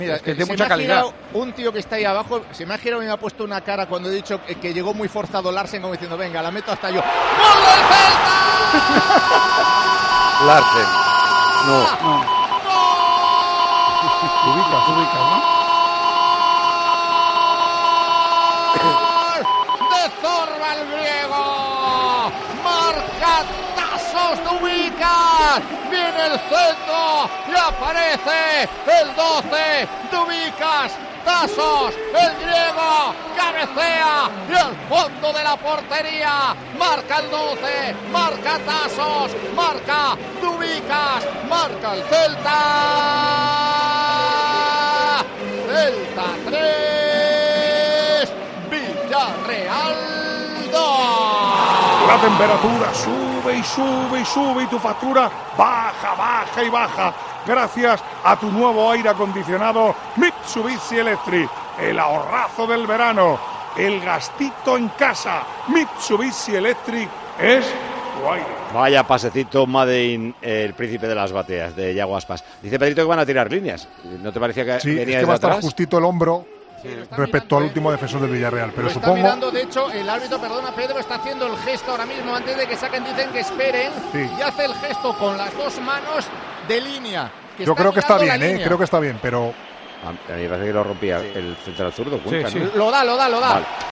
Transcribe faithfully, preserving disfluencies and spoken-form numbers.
Mira, es que tiene se mucha me ha calidad. girado un tío que está ahí abajo, se me ha girado y me ha puesto una cara cuando he dicho que, que llegó muy forzado Larsen, como diciendo, venga, la meto hasta yo. ¡Gol del Celta! Larsen. No. No. Te ubicas, te ubicas, ¿no? De Zorba el griego. Marca Tasos Dubicas. Viene el centro y aparece el doce. Dubicas. Tasos, el griego, cabecea y al fondo de la portería, marca el doce, marca Tasos, marca Dubicas, marca el Celta, Celta tres, Villarreal dos. La temperatura sube y sube y sube y tu factura baja, baja y baja. Gracias a tu nuevo aire acondicionado Mitsubishi Electric. El ahorrazo del verano. El gastito en casa. Mitsubishi Electric es tu aire. Vaya pasecito Made in eh, el príncipe de las bateas, de Yago Aspas. Dice Pedrito que van a tirar líneas. ¿No te parecía que Sí, venía es que desde va a estar atrás? justito el hombro Sí, respecto al mirando, último defensor del Villarreal. Pero lo está supongo... mirando, de hecho, el árbitro, perdona Pedro, está haciendo el gesto ahora mismo, antes de que saquen, dicen que esperen, Sí. y hace el gesto con las dos manos de línea. Que Yo creo que está mirando la bien, ¿eh? línea. Creo que está bien, pero... A mí me parece que lo rompía el central zurdo. Cuenca, Sí, ¿no? sí. Lo da, lo da, lo da. Vale.